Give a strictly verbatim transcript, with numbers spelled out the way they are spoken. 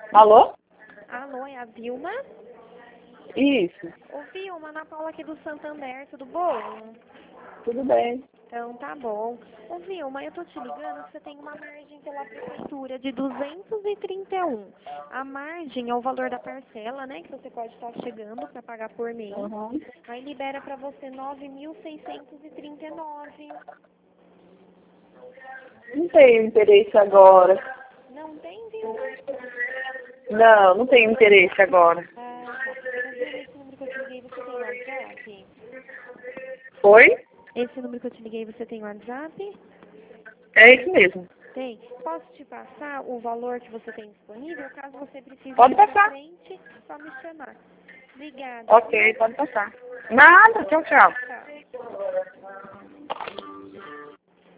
Alô? Alô, é a Vilma? Isso. Ô, Vilma, Ana Paula aqui do Santander, tudo bom? Tudo bem. Então, tá bom. Ô, Vilma, eu tô te ligando que você tem uma margem pela prefeitura de duzentos e trinta e um. A margem é o valor da parcela, né, que você pode estar chegando para pagar por mês. Uhum. Aí libera para você nove mil seiscentos e trinta e nove. Não tenho interesse agora. Não tem, Vilma? Não, não tenho interesse agora. Ah, tá. Ô, Vilma, esse número que eu te liguei, você tem WhatsApp? Foi? Esse número que eu te liguei, você tem WhatsApp? É isso mesmo. Tem. Posso te passar o valor que você tem disponível? Caso você precise Pode mais pra passar. frente, só me chamar. Obrigada, Ok, viu? pode passar. Nada, tchau, tchau. Tchau.